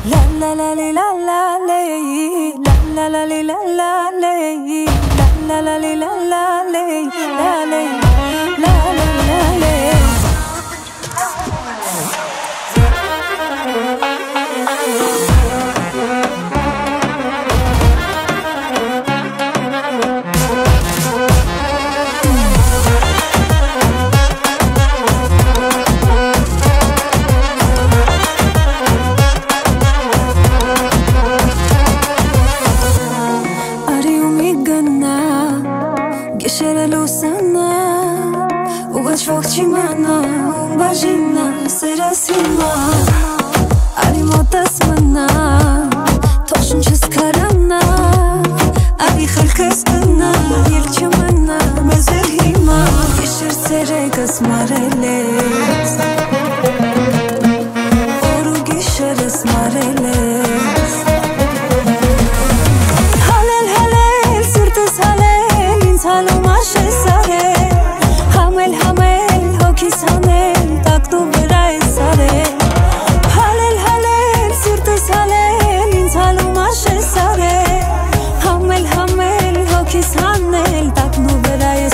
La la la li la la lay, la la la li la la lay, la la la li la la lay, la lay, la la la lay. Chimana, vagina, serasima Ari motas mana, toshun cheskarana Ari khalkastana, yelchamana, mazerhima Yeshir seregas mareles Oru gisheres mareles Halel halel, sirtes halel, inzalo mashe sare Hamel hamel Kisanen taktu beray sare Halel halel sirtes halel insalu mashe sare Hamel hamel ho kisanen taknu beray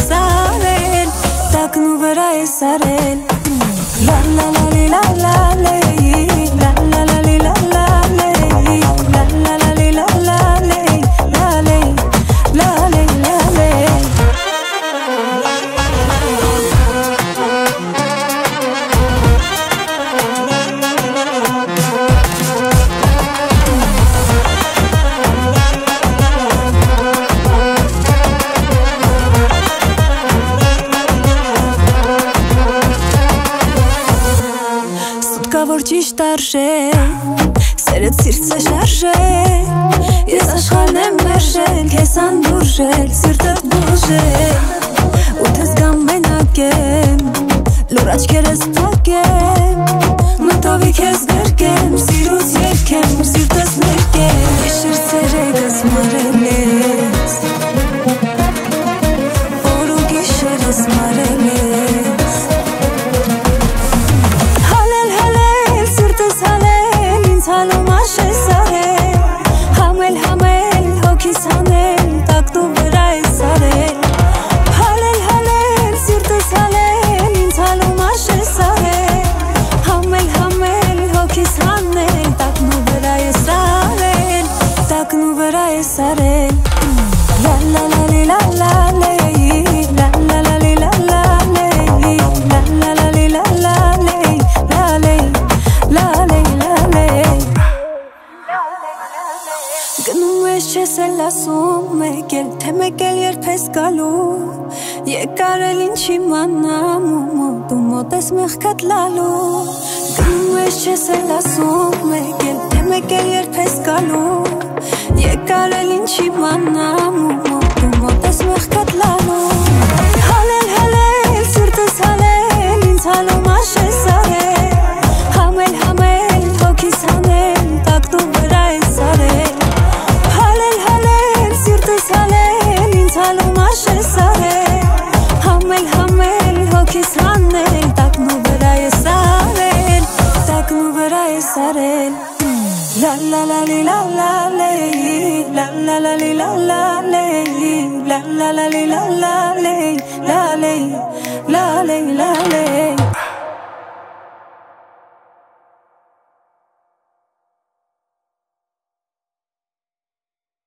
sare La la la li la la lay La la la li la la lay La la la li la la lay La lay la lay la lay Որ ճիշտ արժե Սերդ սիրտս է շարժել Ես աշխարհն եմ մերժել Քեզ անդուրժել Սիրտդ բուժել Ու թեզ գամ մենակ եմ Լուր աչքերս փակեմ Մտովի քեզ գրկեմ Սիրուց երգեմ Սիրտս ներկեմ Եշր սերեգս մարել ես Օր ու գիշերս մարել ես Inzalo mashe sare Hamel hamel ho kisanen taktu beray sare Halel halel sirtes halel Inzalo mashe sare Hamel hamel ho kisanen taknu beray sare La la la li la la lay La la la li la la lay La la la li la la lay La lay la lay la lay Գնում ես չես էլ ասում մեկ էլ Թե մեկ էլ երբ ես գալու Եկար էլ ինչ իմանամ ու դու մոտ ես մեղքդ լալու Գնում ես չես էլ ասում մեկ էլ Թե մեկ էլ երբ ես գալու Եկար էլ ինչ իմանամ ու դու մոտ ես մեղքդ լալու Հալել հալել սիրտս հալել ինձ հալում աշես արել Համել համել հոգիս հանել տակտու վրա ես արել Halel halel sirtes halel inzalo mashe sare Hamel hamel ho kisanen taknu beray sare La la la li la la lay La la la li la la lay La la la li la la lay La lay la lay la lay